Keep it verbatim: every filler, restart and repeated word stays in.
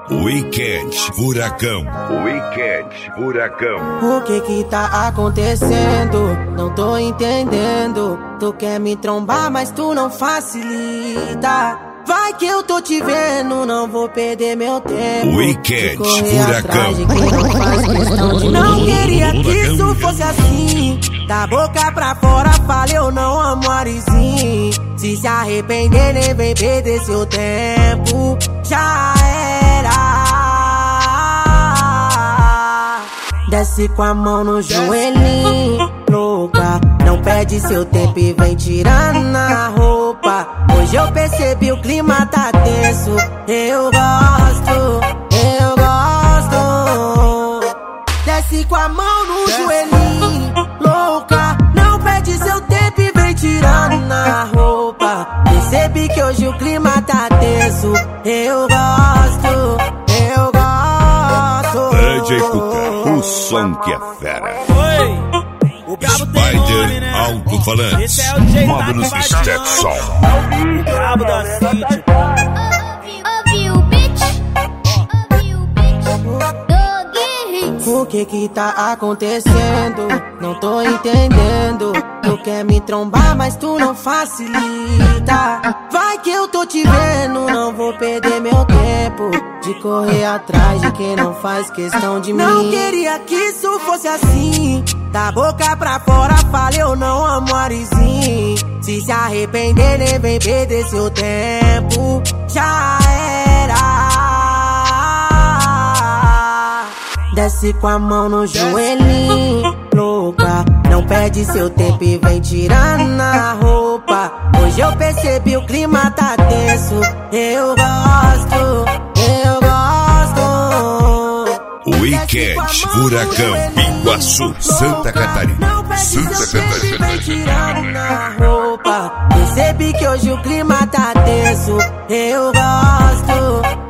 Weekend Furacão. Weekend Furacão. O que que tá acontecendo? Não tô entendendo. Tu quer me trombar, mas tu não facilita. Vai que eu tô te vendo, não vou perder meu tempo. Weekend Furacão. De quem não faz questão de não queria que isso fosse assim. Da boca pra fora fala eu não amo Arizinho. Se se arrepender nem vem perder seu tempo. Já era. Desce com a mão no joelhinho, louca. Não perde seu tempo e vem tirando na roupa. Hoje eu percebi o clima tá tenso. Eu gosto, eu gosto. Desce com a mão no joelhinho, louca. Não perde seu tempo e vem tirando na roupa. Percebi que hoje o clima tá tenso. Eu gosto, eu gosto. D J Cuca, o som que é fera. Oi! O cabo tem nome, né? Alto-falante. Esse é o J Módulos Stetson. O cabo da City. Ouviu, bitch? Ouviu, bitch? O que que tá acontecendo? Não tô entendendo. Tu quer me trombar, mas tu não facilita. Vai que eu tô te vendo, não vou perder meu tempo de correr atrás de quem não faz questão de mim. Não queria que isso fosse assim. Da boca pra fora fala eu não amo Arizinho. Se se arrepender nem vem perder seu tempo. Já era. Desce com a mão no joelhinho, louca. Não perde seu tempo e vem tirando na roupa. Hoje eu percebi o clima tá tenso. Eu gosto, eu gosto. Weekend Furacão, Iguaçu, Santa Catarina. Santa Catarina. Vem tirando na roupa. Percebi que hoje o clima tá tenso. Eu gosto.